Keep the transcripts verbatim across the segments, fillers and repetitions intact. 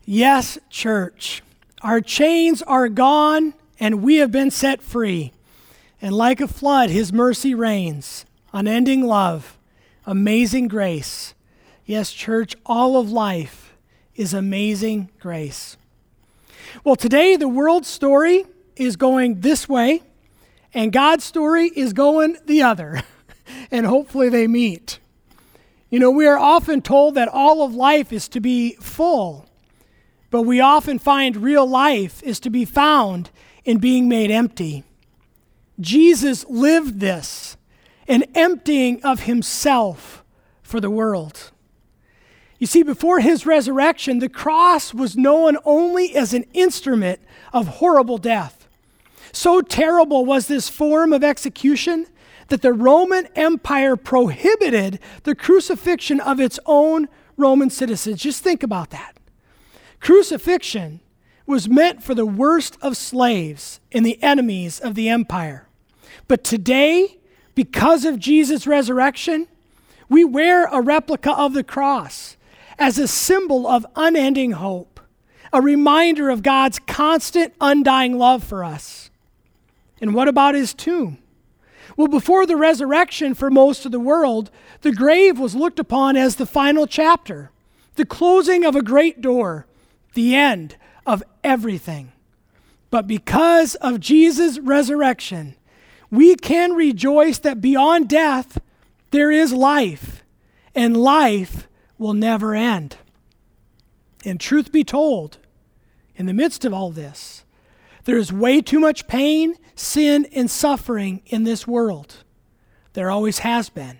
Yes, church, our chains are gone and we have been set free. And like a flood, his mercy reigns, unending love, amazing grace. Yes, church, all of life is amazing grace. Well, today the world's story is going this way and God's story is going the other. And hopefully they meet. You know, we are often told that all of life is to be full, but we often find real life is to be found in being made empty. Jesus lived this, an emptying of himself for the world. You see, before his resurrection, the cross was known only as an instrument of horrible death. So terrible was this form of execution that the Roman Empire prohibited the crucifixion of its own Roman citizens. Just think about that. Crucifixion was meant for the worst of slaves and the enemies of the empire. But today, because of Jesus' resurrection, we wear a replica of the cross as a symbol of unending hope, a reminder of God's constant, undying love for us. And what about his tomb? Well, before the resurrection for most of the world, the grave was looked upon as the final chapter, the closing of a great door, the end of everything. But because of Jesus' resurrection, we can rejoice that beyond death, there is life, and life will never end. And truth be told, in the midst of all this, there is way too much pain, sin, and suffering in this world. There always has been.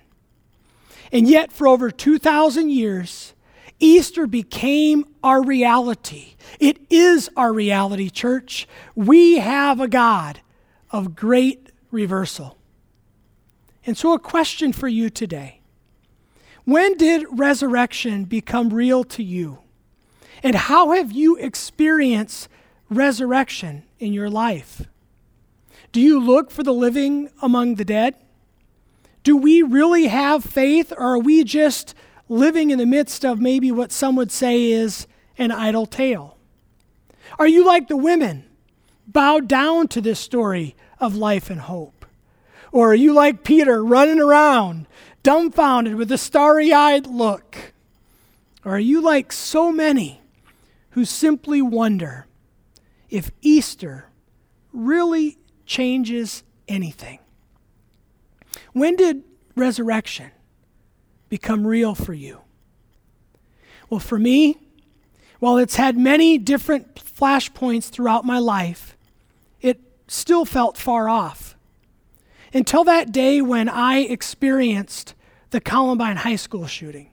And yet, for over two thousand years, Easter became our reality. It is our reality, church. We have a God of great reversal. And so a question for you today. When did resurrection become real to you? And how have you experienced resurrection in your life? Do you look for the living among the dead? Do we really have faith, or are we just living in the midst of maybe what some would say is an idle tale? Are you like the women, bowed down to this story of life and hope? Or are you like Peter, running around, dumbfounded with a starry-eyed look? Or are you like so many who simply wonder if Easter really changes anything? When did resurrection become real for you? Well, for me, while it's had many different flashpoints throughout my life, it still felt far off. Until that day when I experienced the Columbine High School shooting.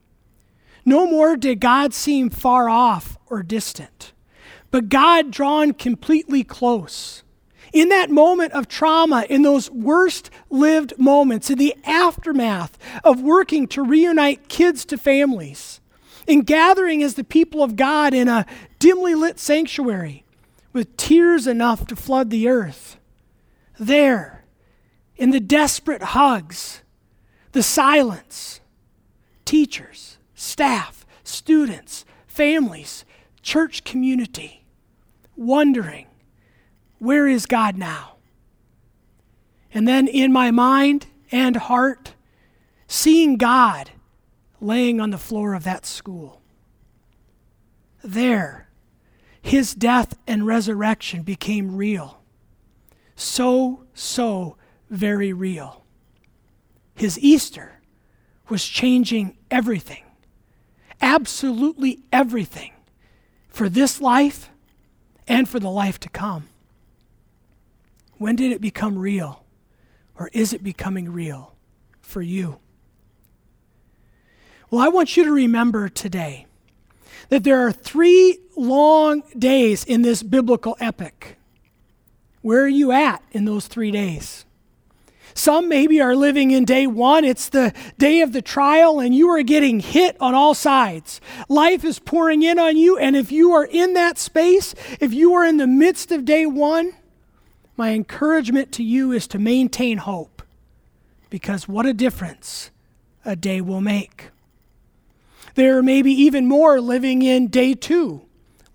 No more did God seem far off or distant, but God drawn completely close. In that moment of trauma, in those worst-lived moments, in the aftermath of working to reunite kids to families, in gathering as the people of God in a dimly lit sanctuary with tears enough to flood the earth, there, in the desperate hugs, the silence, teachers, staff, students, families, church community, wondering, where is God now? And then in my mind and heart, seeing God laying on the floor of that school. There, his death and resurrection became real. So, so very real. His Easter was changing everything, absolutely everything, for this life and for the life to come. When did it become real? Or is it becoming real for you? Well, I want you to remember today that there are three long days in this biblical epic. Where are you at in those three days? Some maybe are living in day one. It's the day of the trial and you are getting hit on all sides. Life is pouring in on you, and if you are in that space, if you are in the midst of day one, my encouragement to you is to maintain hope, because what a difference a day will make. There are maybe even more living in day two,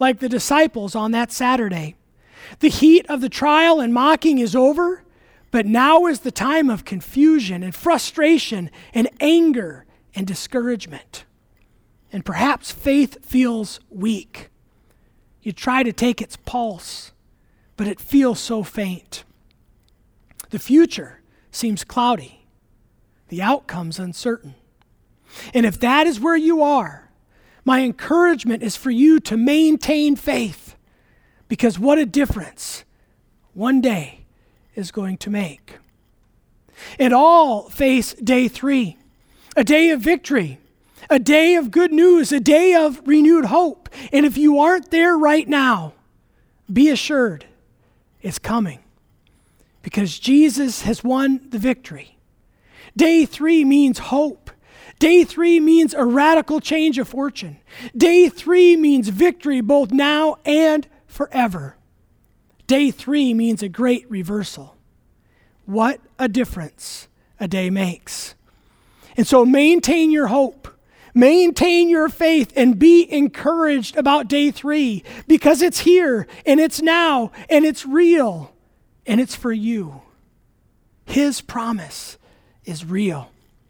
like the disciples on that Saturday. The heat of the trial and mocking is over, but now is the time of confusion and frustration and anger and discouragement. And perhaps faith feels weak. You try to take its pulse, but it feels so faint. The future seems cloudy. The outcome's uncertain. And if that is where you are, my encouragement is for you to maintain faith, because what a difference one day is going to make. And all face day three, a day of victory, a day of good news, a day of renewed hope. And if you aren't there right now, be assured it's coming, because Jesus has won the victory. Day three means hope. Day three means a radical change of fortune. Day three means victory both now and forever. Day three means a great reversal. What a difference a day makes. And so maintain your hope. Maintain your faith and be encouraged about day three, because it's here and it's now and it's real and it's for you. His promise is real.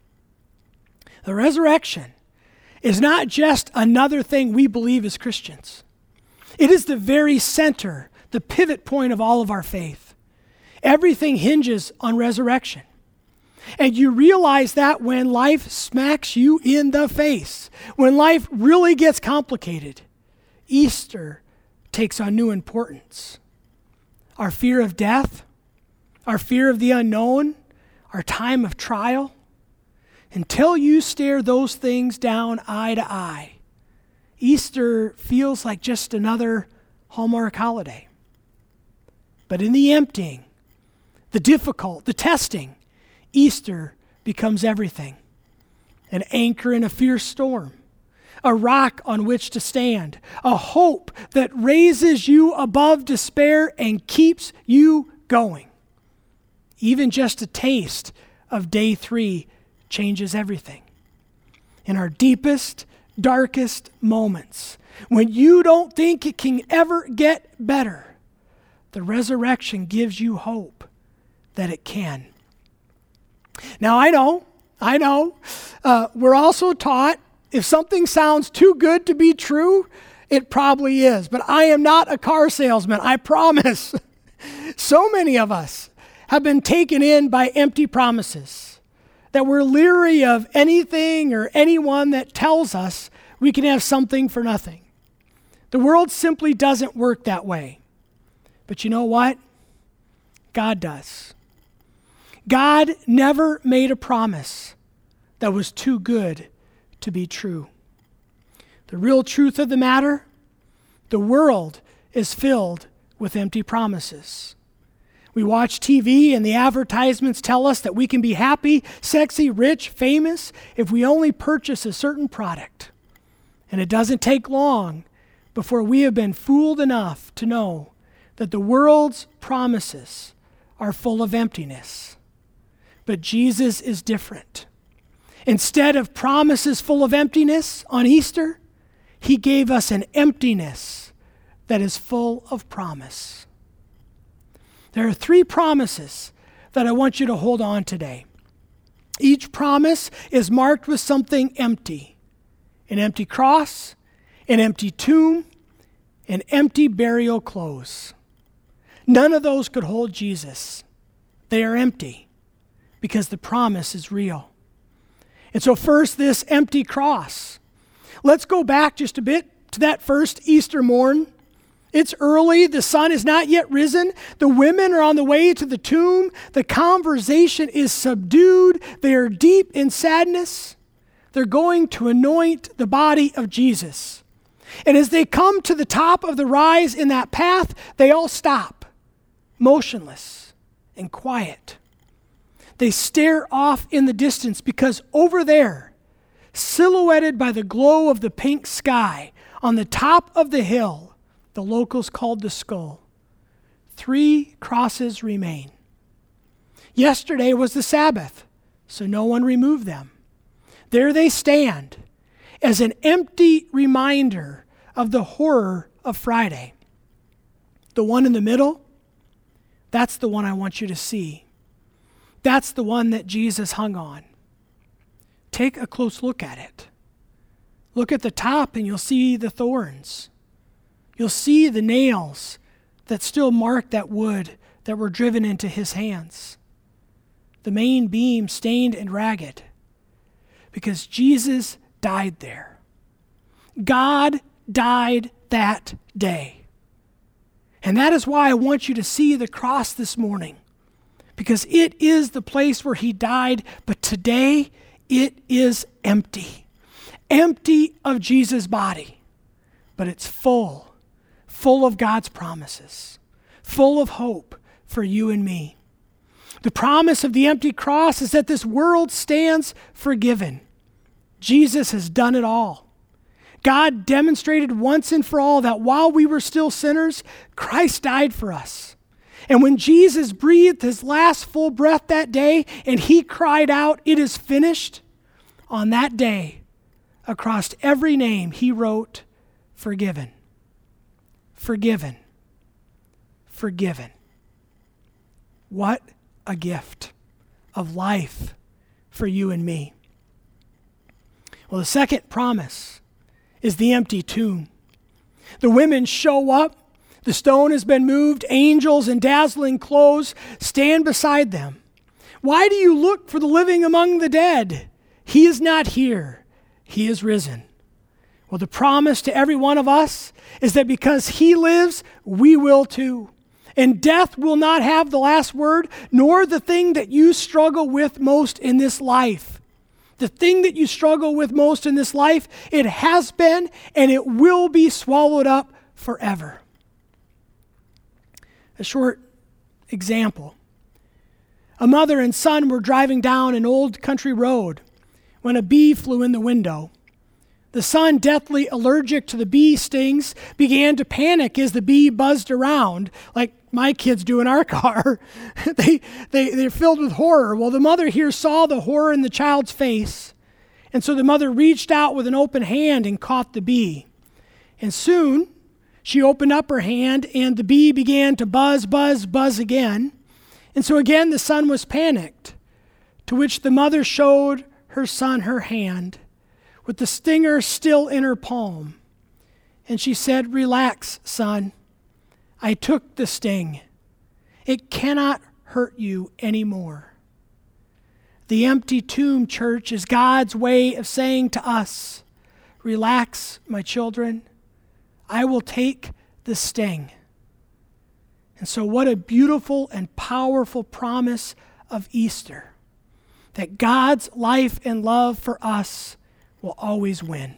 The resurrection is not just another thing we believe as Christians. It is the very center, the pivot point of all of our faith. Everything hinges on resurrection. And you realize that when life smacks you in the face, when life really gets complicated, Easter takes on new importance. Our fear of death, our fear of the unknown, our time of trial, until you stare those things down eye to eye, Easter feels like just another Hallmark holiday. But in the emptying, the difficult, the testing, Easter becomes everything. An anchor in a fierce storm, a rock on which to stand, a hope that raises you above despair and keeps you going. Even just a taste of day three changes everything. In our deepest, darkest moments, when you don't think it can ever get better, the resurrection gives you hope that it can. Now, I know, I know, uh, we're also taught if something sounds too good to be true, it probably is. But I am not a car salesman, I promise. So many of us have been taken in by empty promises, that we're leery of anything or anyone that tells us we can have something for nothing. The world simply doesn't work that way. But you know what? God does. God never made a promise that was too good to be true. The real truth of the matter, the world is filled with empty promises. We watch T V and the advertisements tell us that we can be happy, sexy, rich, famous if we only purchase a certain product. And it doesn't take long before we have been fooled enough to know that the world's promises are full of emptiness. But Jesus is different. Instead of promises full of emptiness on Easter, he gave us an emptiness that is full of promise. There are three promises that I want you to hold on today. Each promise is marked with something empty. An empty cross, an empty tomb, an empty burial clothes. None of those could hold Jesus. They are empty because the promise is real. And so first, this empty cross. Let's go back just a bit to that first Easter morn. It's early. The sun is not yet risen. The women are on the way to the tomb. The conversation is subdued. They are deep in sadness. They're going to anoint the body of Jesus. And as they come to the top of the rise in that path, they all stop, motionless and quiet. They stare off in the distance because over there, silhouetted by the glow of the pink sky, on the top of the hill, the locals called the skull, three crosses remain. Yesterday was the Sabbath, so no one removed them. There they stand as an empty reminder of the horror of Friday. The one in the middle, that's the one I want you to see. That's the one that Jesus hung on. Take a close look at it. Look at the top and you'll see the thorns. You'll see the nails that still mark that wood that were driven into his hands. The main beam stained and ragged because Jesus died there. God died that day. And that is why I want you to see the cross this morning, because it is the place where he died, but today it is empty. Empty of Jesus' body, but it's full, full of God's promises, full of hope for you and me. The promise of the empty cross is that this world stands forgiven. Jesus has done it all. God demonstrated once and for all that while we were still sinners, Christ died for us. And when Jesus breathed his last full breath that day and he cried out, "It is finished," on that day, across every name, he wrote, "Forgiven, forgiven, forgiven." What a gift of life for you and me. Well, the second promise is the empty tomb. The women show up. The stone has been moved. Angels in dazzling clothes stand beside them. "Why do you look for the living among the dead? He is not here. He is risen." Well, the promise to every one of us is that because he lives, we will too. And death will not have the last word, nor the thing that you struggle with most in this life. The thing that you struggle with most in this life, it has been and it will be swallowed up forever. A short example. A mother and son were driving down an old country road when a bee flew in the window. The son, deathly allergic to the bee stings, began to panic as the bee buzzed around, like my kids do in our car. they, they, they're filled with horror. Well, the mother here saw the horror in the child's face, and so the mother reached out with an open hand and caught the bee. And soon, she opened up her hand, and the bee began to buzz, buzz, buzz again. And so again, the son was panicked, to which the mother showed her son her hand, with the stinger still in her palm. And she said, "Relax, son. I took the sting. It cannot hurt you anymore." The empty tomb, church, is God's way of saying to us, "Relax, my children. I will take the sting." And so what a beautiful and powerful promise of Easter, that God's life and love for us will always win.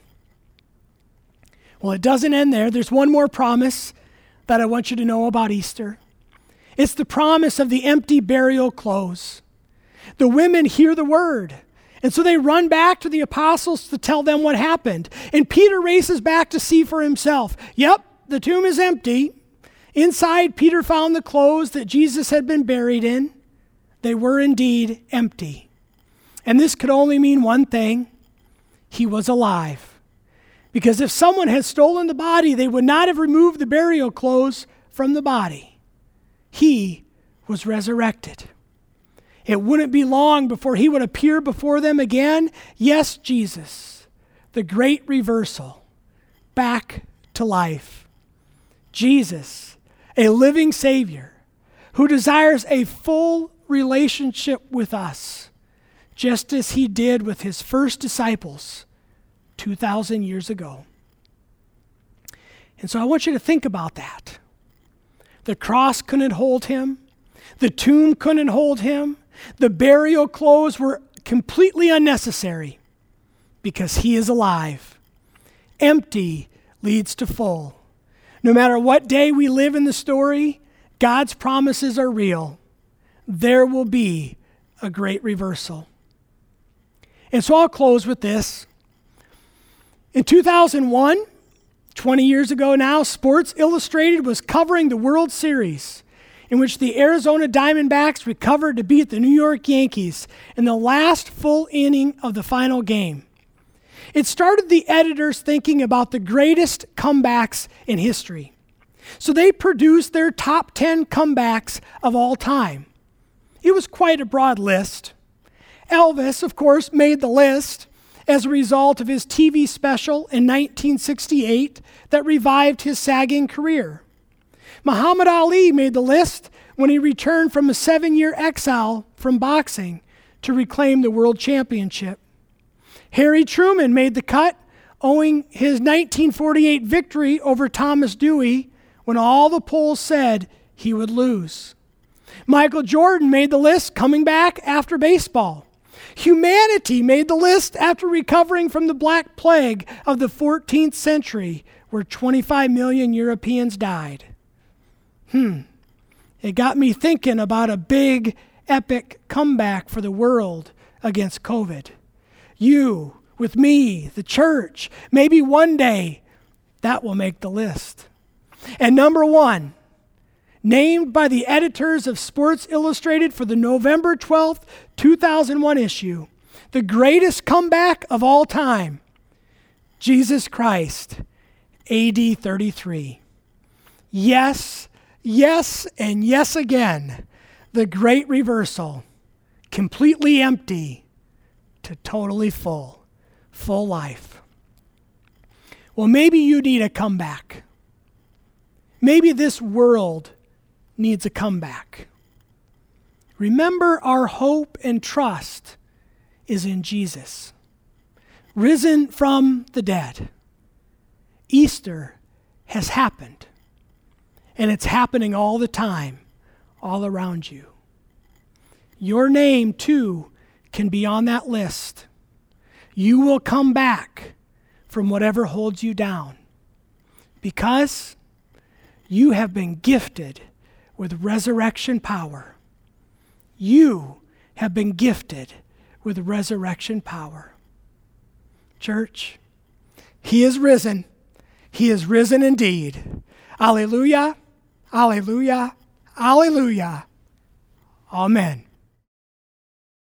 Well, it doesn't end there. There's one more promise that I want you to know about Easter. It's the promise of the empty burial clothes. The women hear the word, and so they run back to the apostles to tell them what happened. And Peter races back to see for himself. Yep, the tomb is empty. Inside, Peter found the clothes that Jesus had been buried in. They were indeed empty. And this could only mean one thing: he was alive. Because if someone had stolen the body, they would not have removed the burial clothes from the body. He was resurrected. It wouldn't be long before he would appear before them again. Yes, Jesus, the great reversal, back to life. Jesus, a living Savior who desires a full relationship with us, just as he did with his first disciples two thousand years ago. And so I want you to think about that. The cross couldn't hold him. The tomb couldn't hold him. The burial clothes were completely unnecessary because he is alive. Empty leads to full. No matter what day we live in the story, God's promises are real. There will be a great reversal. And so I'll close with this. In two thousand one, twenty years ago now, Sports Illustrated was covering the World Series, in which the Arizona Diamondbacks recovered to beat the New York Yankees in the last full inning of the final game. It started the editors thinking about the greatest comebacks in history. So they produced their top ten comebacks of all time. It was quite a broad list. Elvis, of course, made the list as a result of his T V special in nineteen sixty-eight that revived his sagging career. Muhammad Ali made the list when he returned from a seven-year exile from boxing to reclaim the world championship. Harry Truman made the cut owing his nineteen forty-eight victory over Thomas Dewey when all the polls said he would lose. Michael Jordan made the list coming back after baseball. Humanity made the list after recovering from the Black Plague of the fourteenth century, where twenty-five million Europeans died. Hmm. It got me thinking about a big, epic comeback for the world against COVID. You, with me, the church, maybe one day that will make the list. And number one, named by the editors of Sports Illustrated for the November twelfth, two thousand one issue, the greatest comeback of all time, Jesus Christ, A D thirty-three. Yes, yes, and yes again, the great reversal, completely empty to totally full, full life. Well, maybe you need a comeback. Maybe this world needs a comeback. Remember, our hope and trust is in Jesus, risen from the dead. Easter has happened, and it's happening all the time, all around you. Your name, too, can be on that list. You will come back from whatever holds you down, because you have been gifted with resurrection power. You have been gifted with resurrection power. Church, he is risen. He is risen indeed. Alleluia, alleluia, alleluia. Amen.